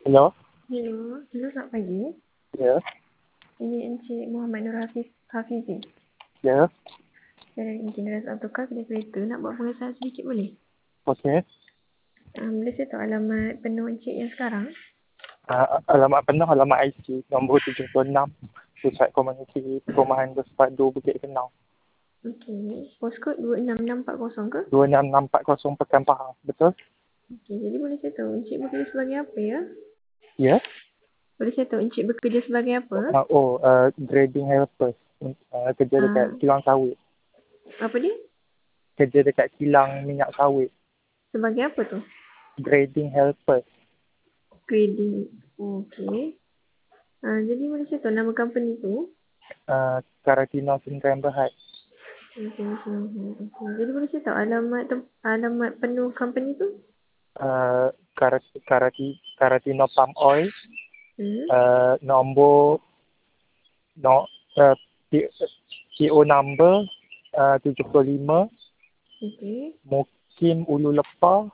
Hello? Hello, selamat pagi. Ya, Ini Encik Muhammad Nur Hafizi. ya. Dari Engineers Autocar Kedai Kereta. Nak buat pengesahan sedikit boleh? Okey. Boleh saya tahu alamat penuh Encik yang sekarang? Alamat penuh, alamat IC nombor 76, Pusat Komuniti Perumahan Bersepadu Bukit Kenau. Okey. Postcode 26640 ke? 26640 Pekan Pahang. Betul? Okey, jadi boleh saya tahu Encik bekerja sebagai apa ya? Ya. Boleh saya tahu Encik bekerja sebagai apa? Grading helper. Kerja dekat Ah, kilang sawit. apa dia? Kerja dekat kilang minyak sawit. Sebagai apa tu? Grading helper. Grading. Okey. Jadi boleh saya tahu nama company tu? Karatino Sdn Berhad. Okey. Jadi boleh saya tahu alamat penuh company tu? Karatino Palm Oil. Hmm. Nombor no, uh, PO number 75 Okey. Mukim Ulu Lepah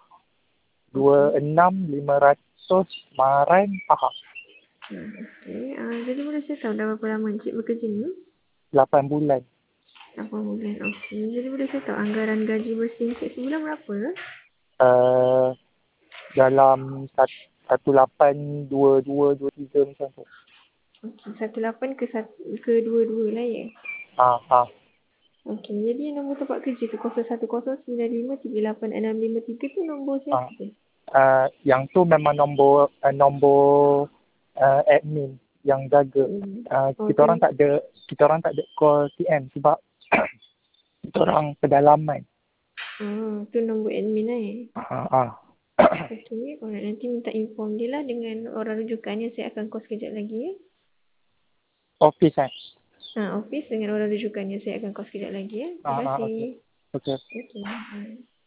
26500 Maran Pahang. Okey. Jadi boleh saya tahu dah berapa lama Encik bekerja ni? 8 bulan. 8 bulan. Okey. Jadi boleh saya tahu anggaran gaji bersih Encik sebulan berapa? uh, Dalam 182223 macam tu. Okey. 18 ke 22 lah ya? Okey. Jadi nombor tempat kerja tu 0109538653 tu nombor siapa? Yang tu memang nombor admin yang jaga. Kita orang tak ada call TM sebab kita orang pedalaman. Tu nombor admin lah ya? Ah. Okey. Alright. Nanti minta inform dia lah dengan orang rujukannya. Saya akan call sekejap lagi ya? Office kan? Office dengan orang rujukannya. Saya akan call sekejap lagi ya? Terima kasih. Okay. Okey.